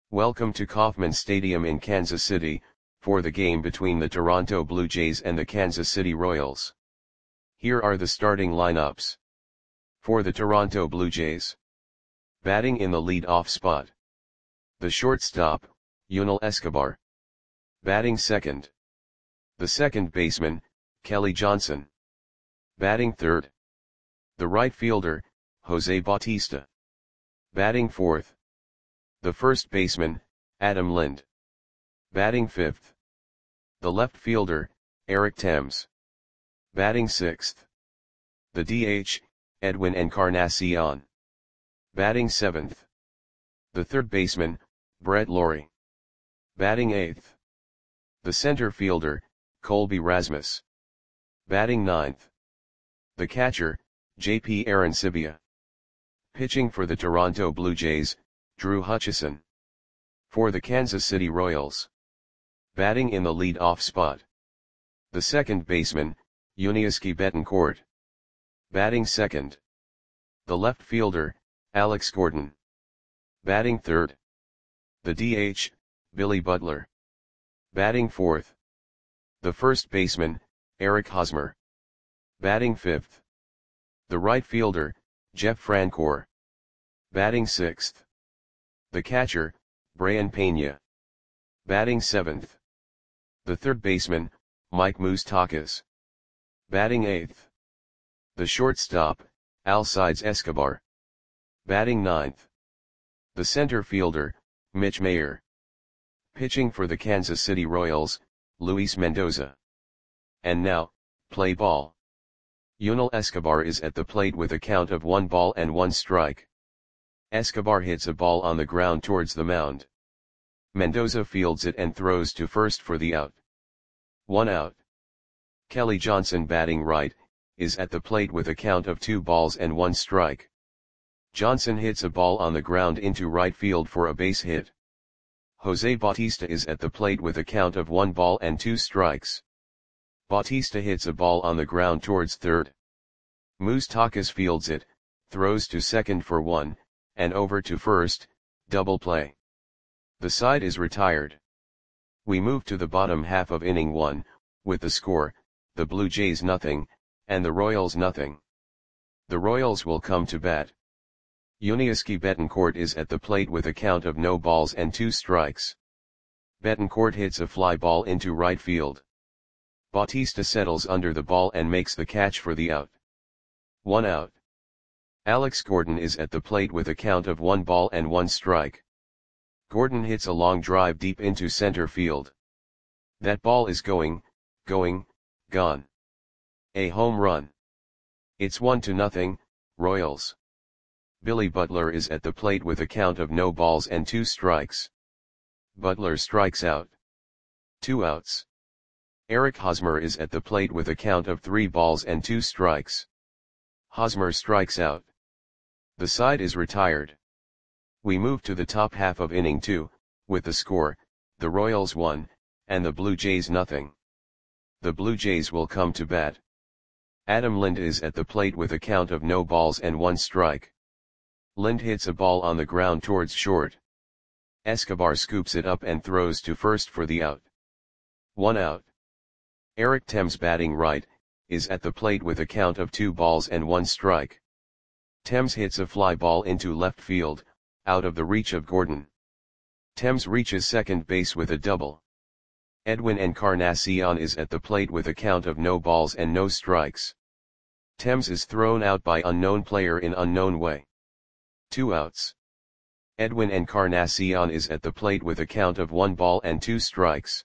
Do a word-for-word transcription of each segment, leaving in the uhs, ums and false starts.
Welcome to Kauffman Stadium in Kansas City, for the game between the Toronto Blue Jays and the Kansas City Royals. Here are the starting lineups. For the Toronto Blue Jays. Batting in the lead-off spot. The shortstop, Yunel Escobar. Batting second. The second baseman, Kelly Johnson. Batting third. The right fielder, Jose Bautista. Batting fourth. The first baseman, Adam Lind. Batting fifth. The left fielder, Eric Thames. Batting sixth. The D H, Edwin Encarnacion. Batting seventh. The third baseman, Brett Lawrie. Batting eighth. The center fielder, Colby Rasmus. Batting ninth. The catcher, J P Arencibia. Pitching for the Toronto Blue Jays, Drew Hutchison. For the Kansas City Royals. Batting in the lead-off spot. The second baseman, Yuniesky Betancourt. Batting second. The left fielder, Alex Gordon. Batting third. The D H, Billy Butler. Batting fourth. The first baseman, Eric Hosmer. Batting fifth. The right fielder, Jeff Francoeur. Batting sixth. The catcher, Brayan Peña. Batting seventh. The third baseman, Mike Moustakas. Batting eighth. The shortstop, Alcides Escobar. Batting ninth. The center fielder, Mitch Mayer. Pitching for the Kansas City Royals, Luis Mendoza. And now, play ball. Yunel Escobar is at the plate with a count of one ball and one strike. Escobar hits a ball on the ground towards the mound. Mendoza fields it and throws to first for the out. One out. Kelly Johnson, batting right, is at the plate with a count of two balls and one strike. Johnson hits a ball on the ground into right field for a base hit. Jose Bautista is at the plate with a count of one ball and two strikes. Bautista hits a ball on the ground towards third. Moustakas fields it, throws to second for one, and over to first, double play. The side is retired. We move to the bottom half of inning one, with the score, the Blue Jays nothing, and the Royals nothing. The Royals will come to bat. Yuniesky Betancourt is at the plate with a count of no balls and two strikes. Betancourt hits a fly ball into right field. Bautista settles under the ball and makes the catch for the out. One out. Alex Gordon is at the plate with a count of one ball and one strike. Gordon hits a long drive deep into center field. That ball is going, going, gone. A home run. It's one to nothing, Royals. Billy Butler is at the plate with a count of no balls and two strikes. Butler strikes out. Two outs. Eric Hosmer is at the plate with a count of three balls and two strikes. Hosmer strikes out. The side is retired. We move to the top half of inning two, with the score, the Royals one, and the Blue Jays nothing. The Blue Jays will come to bat. Adam Lind is at the plate with a count of no balls and one strike. Lind hits a ball on the ground towards short. Escobar scoops it up and throws to first for the out. One out. Eric Thames, batting right, is at the plate with a count of two balls and one strike. Thames hits a fly ball into left field, out of the reach of Gordon. Thames reaches second base with a double. Edwin Encarnacion is at the plate with a count of no balls and no strikes. Thames is thrown out by unknown player in unknown way. Two outs. Edwin Encarnacion is at the plate with a count of one ball and two strikes.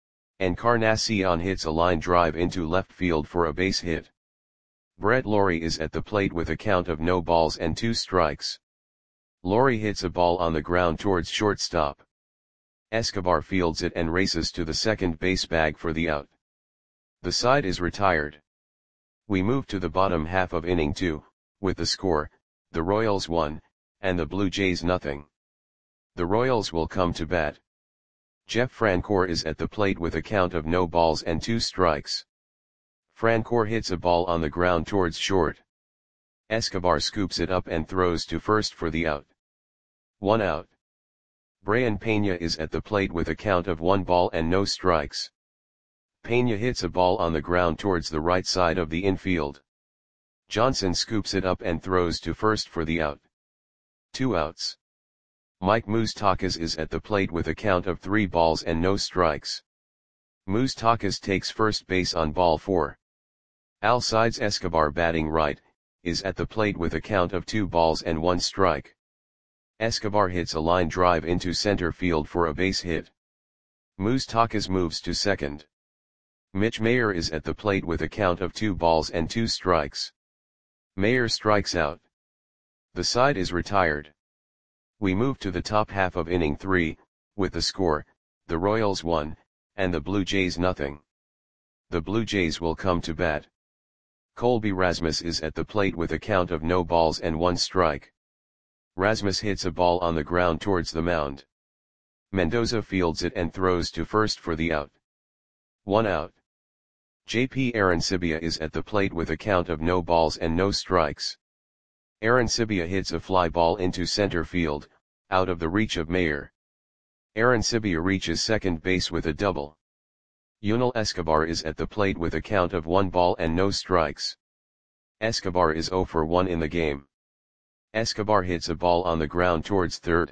Encarnacion hits a line drive into left field for a base hit. Brett Lawrie is at the plate with a count of no balls and two strikes. Lawrie hits a ball on the ground towards shortstop. Escobar fields it and races to the second base bag for the out. The side is retired. We move to the bottom half of inning two, with the score, the Royals one, and the Blue Jays nothing. The Royals will come to bat. Jeff Francoeur is at the plate with a count of no balls and two strikes. Francoeur hits a ball on the ground towards short. Escobar scoops it up and throws to first for the out. One out. Brian Pena is at the plate with a count of one ball and no strikes. Pena hits a ball on the ground towards the right side of the infield. Johnson scoops it up and throws to first for the out. Two outs. Mike Moustakas is at the plate with a count of three balls and no strikes. Moustakas takes first base on ball four. Alcides Escobar, batting right, is at the plate with a count of two balls and one strike. Escobar hits a line drive into center field for a base hit. Moustakas moves to second. Mitch Mayer is at the plate with a count of two balls and two strikes. Mayer strikes out. The side is retired. We move to the top half of inning three, with the score, the Royals one, and the Blue Jays nothing. The Blue Jays will come to bat. Colby Rasmus is at the plate with a count of no balls and one strike. Rasmus hits a ball on the ground towards the mound. Mendoza fields it and throws to first for the out. One out. J P Arancibia is at the plate with a count of no balls and no strikes. Arancibia hits a fly ball into center field, out of the reach of Mayer. Arancibia reaches second base with a double. Yunel Escobar is at the plate with a count of one ball and no strikes. Escobar is zero for one in the game. Escobar hits a ball on the ground towards third.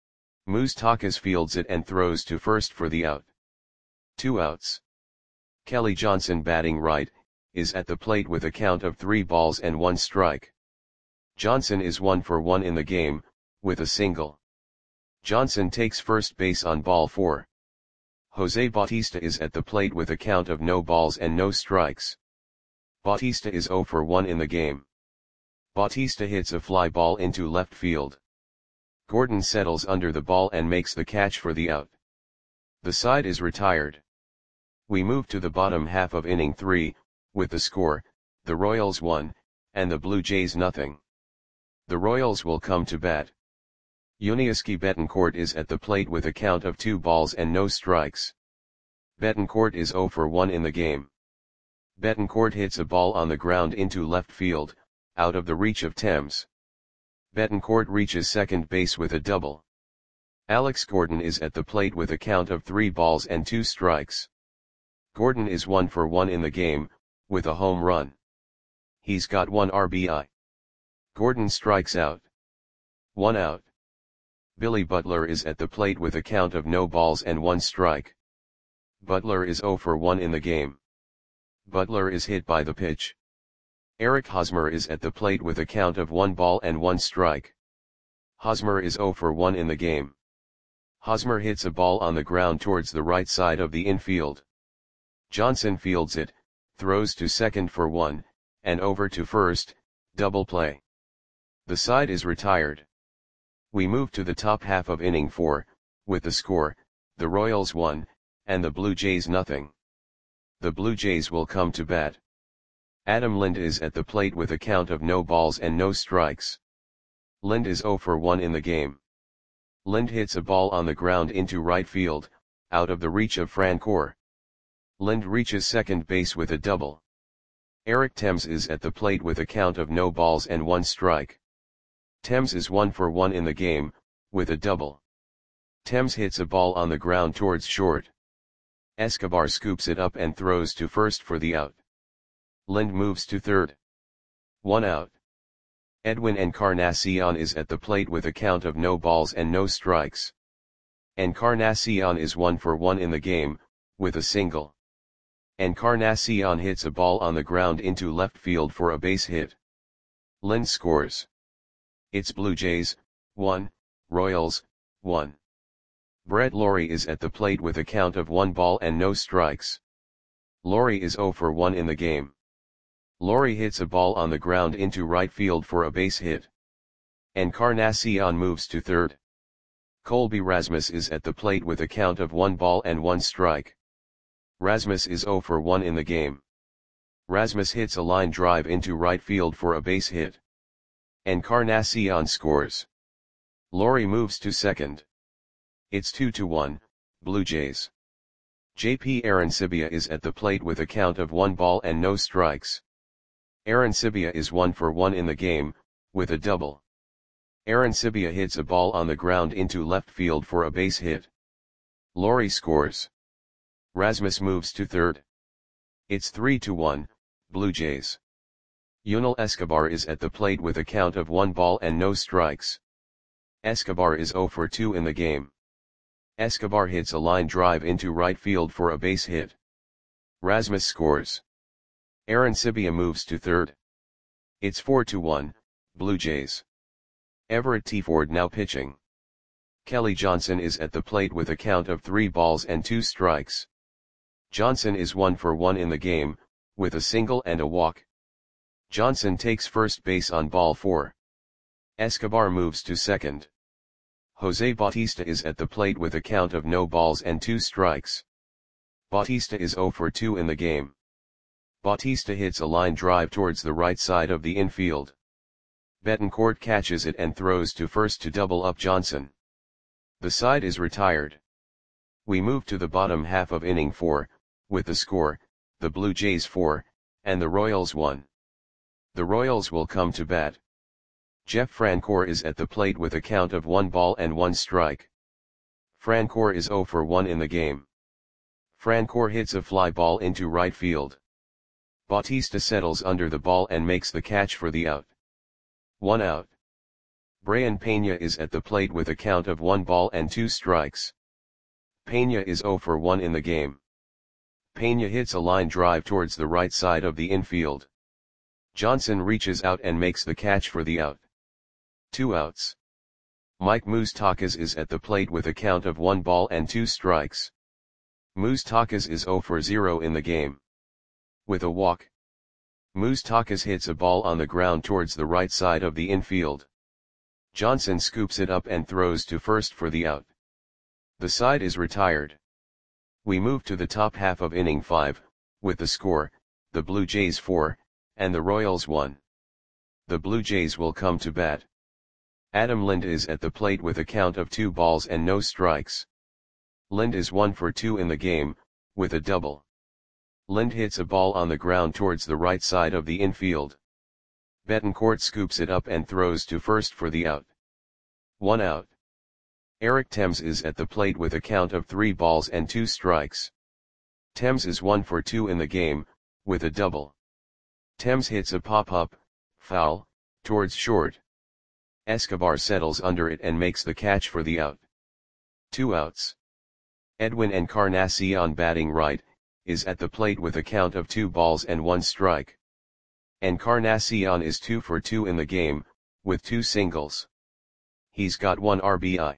Moustakas fields it and throws to first for the out. Two outs. Kelly Johnson, batting right, is at the plate with a count of three balls and one strike. Johnson is one for one in the game, with a single. Johnson takes first base on ball four. Jose Bautista is at the plate with a count of no balls and no strikes. Bautista is zero for one in the game. Bautista hits a fly ball into left field. Gordon settles under the ball and makes the catch for the out. The side is retired. We move to the bottom half of inning three, with the score, the Royals one, and the Blue Jays nothing. The Royals will come to bat. Yuniesky Betancourt is at the plate with a count of two balls and no strikes. Betancourt is zero for one in the game. Betancourt hits a ball on the ground into left field, out of the reach of Thames. Betancourt reaches second base with a double. Alex Gordon is at the plate with a count of three balls and two strikes. Gordon is one for one in the game, with a home run. He's got one R B I. Gordon strikes out. One out. Billy Butler is at the plate with a count of no balls and one strike. Butler is zero for one in the game. Butler is hit by the pitch. Eric Hosmer is at the plate with a count of one ball and one strike. Hosmer is zero for one in the game. Hosmer hits a ball on the ground towards the right side of the infield. Johnson fields it, throws to second for one, and over to first, double play. The side is retired. We move to the top half of inning four, with the score, the Royals one, and the Blue Jays nothing. The Blue Jays will come to bat. Adam Lind is at the plate with a count of no balls and no strikes. Lind is zero for one in the game. Lind hits a ball on the ground into right field, out of the reach of Francoeur. Lind reaches second base with a double. Eric Thames is at the plate with a count of no balls and one strike. Thames is one for one in the game, with a double. Thames hits a ball on the ground towards short. Escobar scoops it up and throws to first for the out. Lind moves to third. One out. Edwin Encarnacion is at the plate with a count of no balls and no strikes. Encarnacion is one for one in the game, with a single. Encarnacion hits a ball on the ground into left field for a base hit. Lind scores. It's Blue Jays, one, Royals, one. Brett Lawrie is at the plate with a count of one ball and no strikes. Lawrie is zero for one in the game. Lawrie hits a ball on the ground into right field for a base hit. Encarnacion moves to third. Colby Rasmus is at the plate with a count of one ball and one strike. Rasmus is zero for one in the game. Rasmus hits a line drive into right field for a base hit. Encarnacion scores. Lawrie moves to second. It's two to one, Blue Jays. J P Arancibia is at the plate with a count of one ball and no strikes. Arancibia is one for one in the game, with a double. Arancibia hits a ball on the ground into left field for a base hit. Lori scores. Rasmus moves to third. It's three to one, Blue Jays. Yunel Escobar is at the plate with a count of one ball and no strikes. Escobar is zero for two in the game. Escobar hits a line drive into right field for a base hit. Rasmus scores. Arancibia moves to third. It's four to one, Blue Jays. Everett Tiford now pitching. Kelly Johnson is at the plate with a count of three balls and two strikes. Johnson is one for one in the game, with a single and a walk. Johnson takes first base on ball four. Escobar moves to second. Jose Bautista is at the plate with a count of no balls and two strikes. Bautista is zero for two in the game. Bautista hits a line drive towards the right side of the infield. Betancourt catches it and throws to first to double up Johnson. The side is retired. We move to the bottom half of inning four, with the score, the Blue Jays four, and the Royals one. The Royals will come to bat. Jeff Francoeur is at the plate with a count of one ball and one strike. Francoeur is zero for one in the game. Francoeur hits a fly ball into right field. Bautista settles under the ball and makes the catch for the out. One out. Brayan Peña is at the plate with a count of one ball and two strikes. Peña is zero for one in the game. Peña hits a line drive towards the right side of the infield. Johnson reaches out and makes the catch for the out. Two outs. Mike Moustakas is at the plate with a count of one ball and two strikes. Moustakas is zero for zero in the game. With a walk. Moustakas hits a ball on the ground towards the right side of the infield. Johnson scoops it up and throws to first for the out. The side is retired. We move to the top half of inning five, with the score, the Blue Jays four, and the Royals one. The Blue Jays will come to bat. Adam Lind is at the plate with a count of two balls and no strikes. Lind is one for two in the game, with a double. Lind hits a ball on the ground towards the right side of the infield. Betancourt scoops it up and throws to first for the out. One out. Eric Thames is at the plate with a count of three balls and two strikes. Thames is one for two in the game, with a double. Thames hits a pop-up, foul, towards short. Escobar settles under it and makes the catch for the out. Two outs. Edwin Encarnacion batting right, is at the plate with a count of two balls and one strike. Encarnacion is two for two in the game, with two singles. He's got one R B I.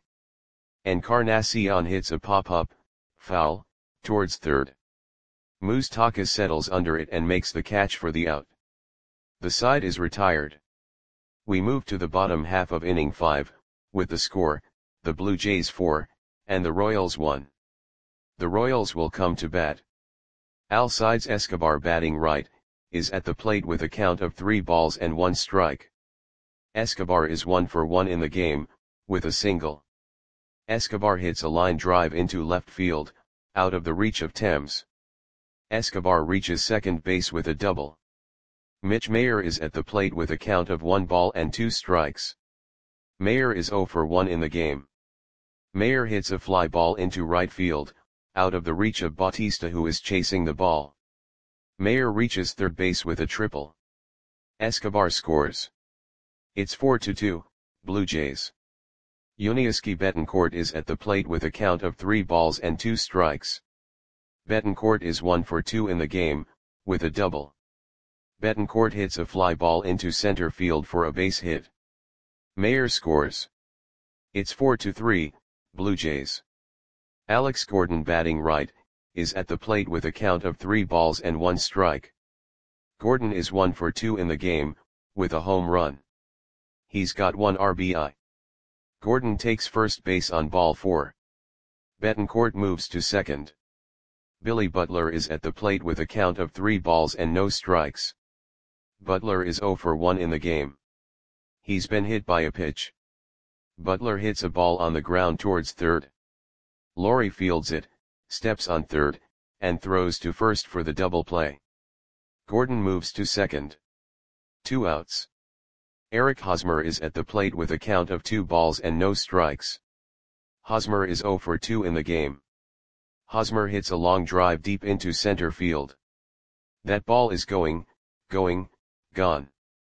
Encarnacion hits a pop-up, foul, towards third. Moustakas settles under it and makes the catch for the out. The side is retired. We move to the bottom half of inning five, with the score, the Blue Jays four, and the Royals one. The Royals will come to bat. Alcides Escobar batting right, is at the plate with a count of three balls and one strike. Escobar is one for one in the game, with a single. Escobar hits a line drive into left field, out of the reach of Thames. Escobar reaches second base with a double. Mitch Mayer is at the plate with a count of one ball and two strikes. Mayer is zero for one in the game. Mayer hits a fly ball into right field, out of the reach of Bautista who is chasing the ball. Mayer reaches third base with a triple. Escobar scores. It's four to two, Blue Jays. Yuniesky Betancourt is at the plate with a count of three balls and two strikes. Betancourt is one for two in the game, with a double. Betancourt hits a fly ball into center field for a base hit. Mayer scores. It's four to three, Blue Jays. Alex Gordon batting right, is at the plate with a count of three balls and one strike. Gordon is one for two in the game, with a home run. He's got one R B I. Gordon takes first base on ball four. Betancourt moves to second. Billy Butler is at the plate with a count of three balls and no strikes. Butler is zero for one in the game. He's been hit by a pitch. Butler hits a ball on the ground towards third. Laurie fields it, steps on third, and throws to first for the double play. Gordon moves to second. Two outs. Eric Hosmer is at the plate with a count of two balls and no strikes. Hosmer is zero for two in the game. Hosmer hits a long drive deep into center field. That ball is going, going, gone.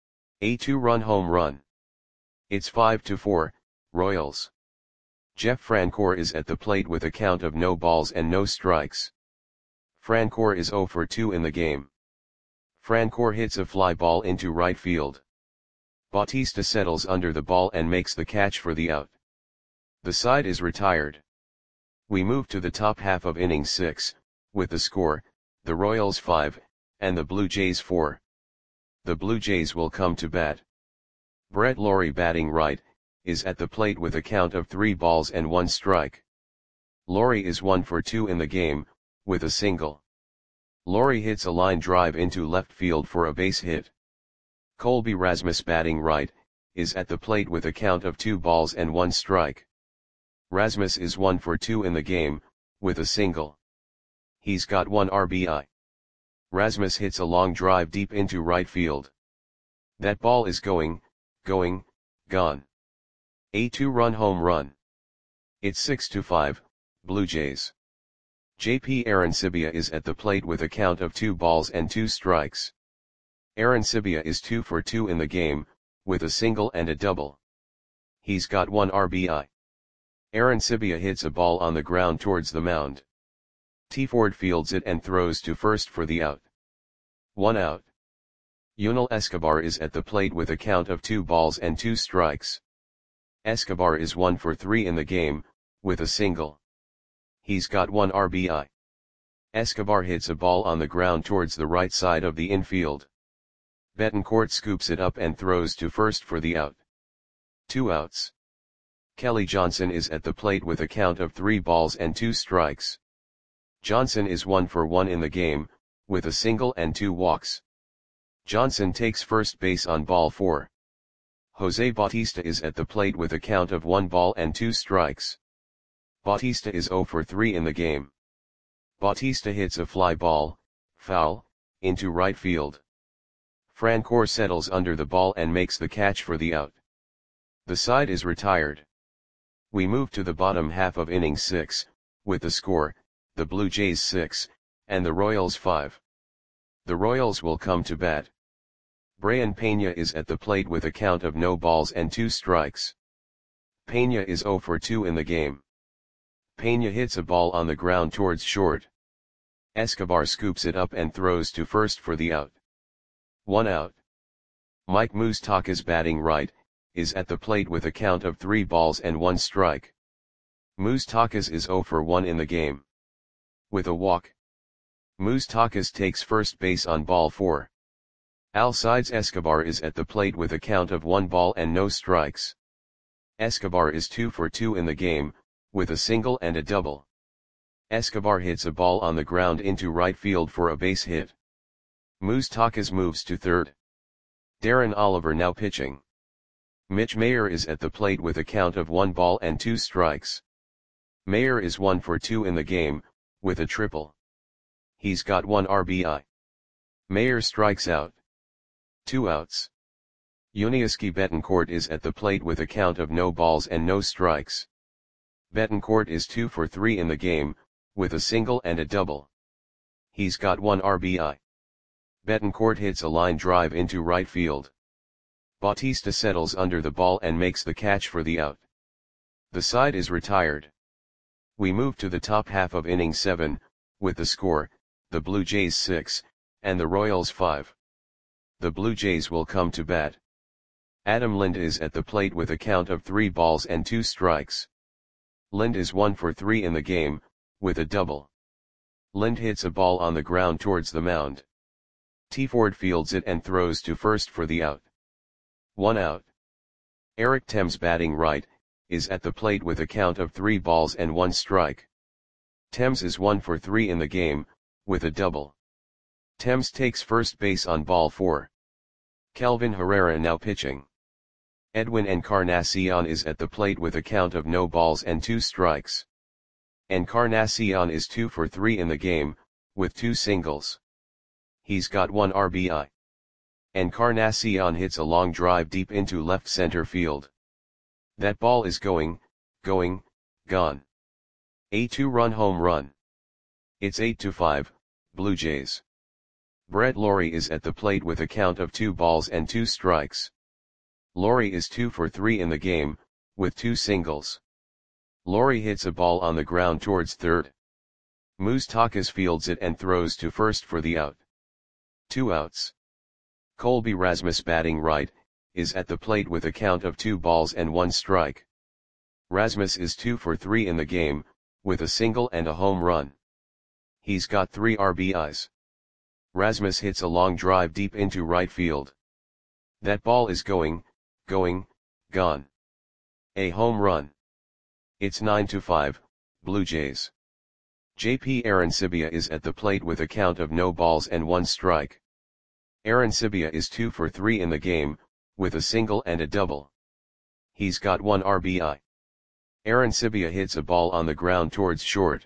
A two-run home run. It's five to four, Royals. Jeff Francoeur is at the plate with a count of no balls and no strikes. Francoeur is zero for two in the game. Francoeur hits a fly ball into right field. Bautista settles under the ball and makes the catch for the out. The side is retired. We move to the top half of inning six, with the score, the Royals five, and the Blue Jays four. The Blue Jays will come to bat. Brett Lawrie, batting right, is at the plate with a count of three balls and one strike. Lawrie is one for two in the game, with a single. Lawrie hits a line drive into left field for a base hit. Colby Rasmus, batting right, is at the plate with a count of two balls and one strike. Rasmus is one for two in the game, with a single. He's got one R B I. Rasmus hits a long drive deep into right field. That ball is going, going, gone. A two-run home run. It's six to five, Blue Jays. J P Arencibia is at the plate with a count of two balls and two strikes. Arencibia is two for two in the game, with a single and a double. He's got one R B I. Arencibia hits a ball on the ground towards the mound. T. Ford fields it and throws to first for the out. One out. Yunel Escobar is at the plate with a count of two balls and two strikes. Escobar is one for three in the game, with a single. He's got one R B I. Escobar hits a ball on the ground towards the right side of the infield. Betancourt scoops it up and throws to first for the out. Two outs. Kelly Johnson is at the plate with a count of three balls and two strikes. Johnson is one for one in the game, with a single and two walks. Johnson takes first base on ball four. Jose Bautista is at the plate with a count of one ball and two strikes. Bautista is zero for three in the game. Bautista hits a fly ball, foul, into right field. Francoeur settles under the ball and makes the catch for the out. The side is retired. We move to the bottom half of inning six, with the score, the Blue Jays six, and the Royals five. The Royals will come to bat. Brayan Peña is at the plate with a count of no balls and two strikes. Peña is zero for two in the game. Peña hits a ball on the ground towards short. Escobar scoops it up and throws to first for the out. One out. Mike Moustakas, batting right, is at the plate with a count of three balls and one strike. Moustakas is zero for one in the game. With a walk. Moustakas takes first base on ball four. Alcides Escobar is at the plate with a count of one ball and no strikes. Escobar is two for two in the game, with a single and a double. Escobar hits a ball on the ground into right field for a base hit. Moustakas moves to third. Darren Oliver now pitching. Mitch Mayer is at the plate with a count of one ball and two strikes. Mayer is one for two in the game, with a triple. He's got one R B I. Mayer strikes out. Two outs. Yuniesky Betancourt is at the plate with a count of no balls and no strikes. Betancourt is two for three in the game, with a single and a double. He's got one R B I. Betancourt hits a line drive into right field. Bautista settles under the ball and makes the catch for the out. The side is retired. We move to the top half of inning seven, with the score, the Blue Jays six, and the Royals five. The Blue Jays will come to bat. Adam Lind is at the plate with a count of three balls and two strikes. Lind is one for three in the game, with a double. Lind hits a ball on the ground towards the mound. T. Ford fields it and throws to first for the out. One out. Eric Thames, batting right, is at the plate with a count of three balls and one strike. Thames is one for three in the game, with a double. Thames takes first base on ball four. Kelvin Herrera now pitching. Edwin Encarnacion is at the plate with a count of no balls and two strikes. Encarnacion is two for three in the game, with two singles. He's got one R B I. Encarnacion hits a long drive deep into left center field. That ball is going, going, gone. A two-run home run. It's eight to five, Blue Jays. Brett Lawrie is at the plate with a count of two balls and two strikes. Lawrie is two for three in the game, with two singles. Lawrie hits a ball on the ground towards third. Moustakas fields it and throws to first for the out. Two outs. Colby Rasmus, batting right, is at the plate with a count of two balls and one strike. Rasmus is two for three in the game, with a single and a home run. He's got three R B Is. Rasmus hits a long drive deep into right field. That ball is going, going, gone. A home run. It's nine to five, Blue Jays. J P Arencibia is at the plate with a count of no balls and one strike. Arencibia is two for three in the game, with a single and a double. He's got one R B I. Arencibia hits a ball on the ground towards short.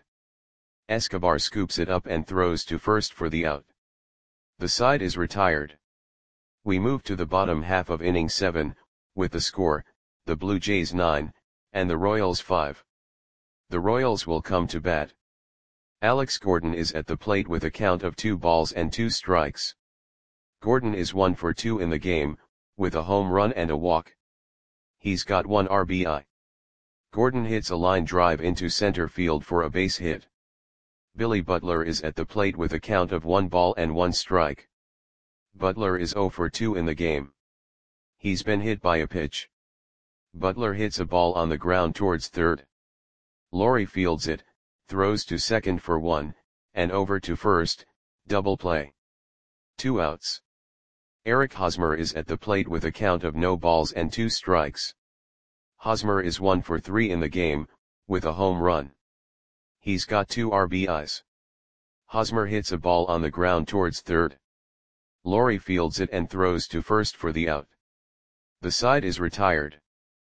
Escobar scoops it up and throws to first for the out. The side is retired. We move to the bottom half of inning seven, with the score, the Blue Jays nine, and the Royals five. The Royals will come to bat. Alex Gordon is at the plate with a count of two balls and two strikes. Gordon is one for two in the game, with a home run and a walk. He's got one R B I. Gordon hits a line drive into center field for a base hit. Billy Butler is at the plate with a count of one ball and one strike. Butler is zero for two in the game. He's been hit by a pitch. Butler hits a ball on the ground towards third. Lawrie fields it, throws to second for one, and over to first, double play. Two outs. Eric Hosmer is at the plate with a count of no balls and two strikes. Hosmer is one for three in the game, with a home run. He's got two R B Is. Hosmer hits a ball on the ground towards third. Lawrie fields it and throws to first for the out. The side is retired.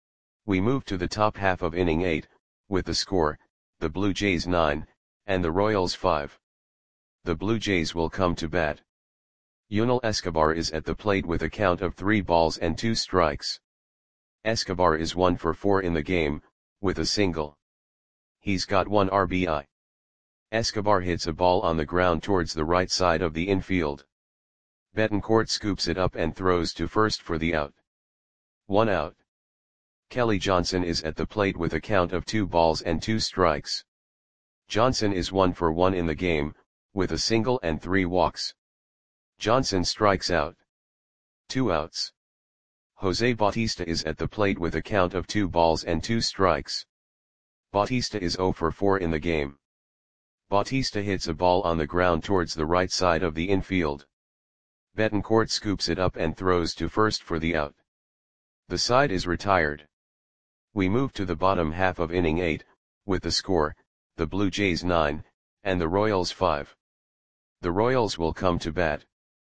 We move to the top half of inning eight, with the score, the Blue Jays nine, and the Royals five. The Blue Jays will come to bat. Yunel Escobar is at the plate with a count of three balls and two strikes. Escobar is one for four in the game, with a single. He's got one R B I. Escobar hits a ball on the ground towards the right side of the infield. Betancourt scoops it up and throws to first for the out. One out. Kelly Johnson is at the plate with a count of two balls and two strikes. Johnson is one for one in the game, with a single and three walks. Johnson strikes out. Two outs. Jose Bautista is at the plate with a count of two balls and two strikes. Bautista is zero for four in the game. Bautista hits a ball on the ground towards the right side of the infield. Betancourt scoops it up and throws to first for the out. The side is retired. We move to the bottom half of inning eight, with the score, the Blue Jays nine, and the Royals five. The Royals will come to bat.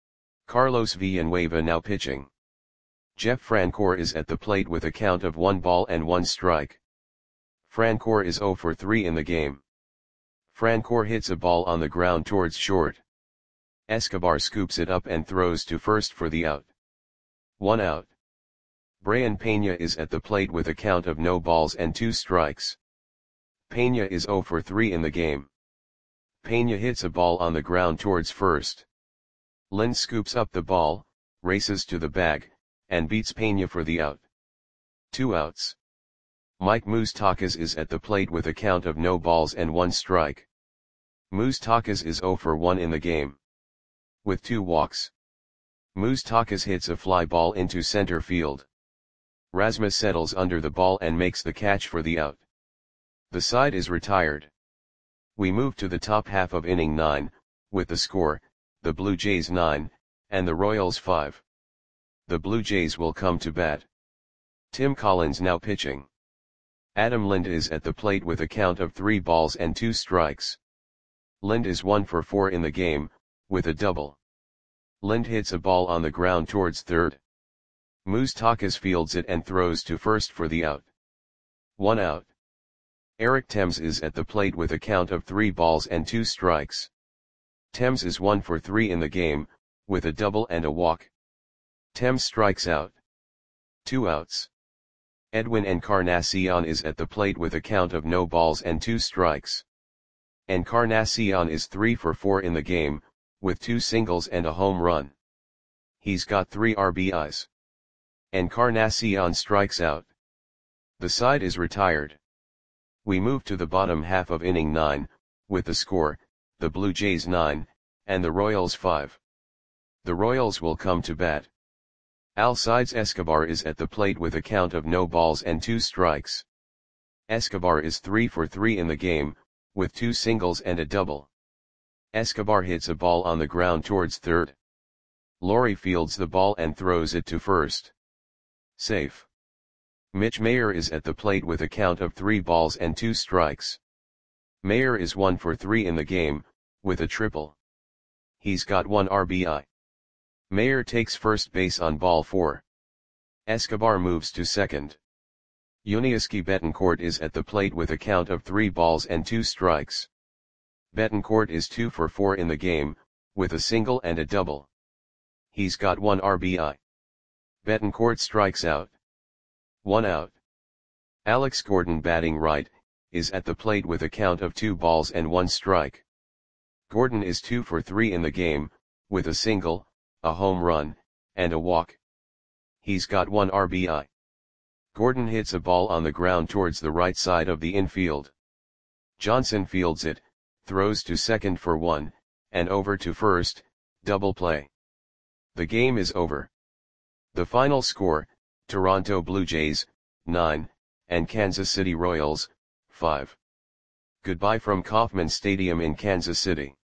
Carlos Villanueva now pitching. Jeff Francoeur is at the plate with a count of one ball and one strike. Francoeur is zero for three in the game. Francoeur hits a ball on the ground towards short. Escobar scoops it up and throws to first for the out. One out. Brayan Peña is at the plate with a count of no balls and two strikes. Peña is zero for three in the game. Peña hits a ball on the ground towards first. Lind scoops up the ball, races to the bag, and beats Peña for the out. Two outs. Mike Moustakas is at the plate with a count of no balls and one strike. Moustakas is zero for one in the game. With two walks. Moustakas hits a fly ball into center field. Rasmus settles under the ball and makes the catch for the out. The side is retired. We move to the top half of inning nine, with the score, the Blue Jays nine, and the Royals five. The Blue Jays will come to bat. Tim Collins now pitching. Adam Lind is at the plate with a count of three balls and two strikes. Lind is one for four in the game, with a double. Lind hits a ball on the ground towards third. Moustakas fields it and throws to first for the out. One out. Eric Thames is at the plate with a count of three balls and two strikes. Thames is one for three in the game, with a double and a walk. Thames strikes out. Two outs. Edwin Encarnacion is at the plate with a count of no balls and two strikes. Encarnacion is three for four in the game, with two singles and a home run. He's got three R B Is. Encarnacion strikes out. The side is retired. We move to the bottom half of inning nine, with the score, the Blue Jays nine, and the Royals five. The Royals will come to bat. Alcides Escobar is at the plate with a count of no balls and two strikes. Escobar is three for three in the game, with two singles and a double. Escobar hits a ball on the ground towards third. Laurie fields the ball and throws it to first. Safe. Mitch Mayer is at the plate with a count of three balls and two strikes. Mayer is one for three in the game, with a triple. He's got one R B I. Mayer takes first base on ball four. Escobar moves to second. Yuniesky Betancourt is at the plate with a count of three balls and two strikes. Betancourt is two for four in the game, with a single and a double. He's got one R B I. Betancourt strikes out. One out. Alex Gordon, batting right, is at the plate with a count of two balls and one strike. Gordon is two for three in the game, with a single, a home run, and a walk. He's got one R B I. Gordon hits a ball on the ground towards the right side of the infield. Johnson fields it, throws to second for one, and over to first, double play. The game is over. The final score, Toronto Blue Jays, nine, and Kansas City Royals, five. Goodbye from Kauffman Stadium in Kansas City.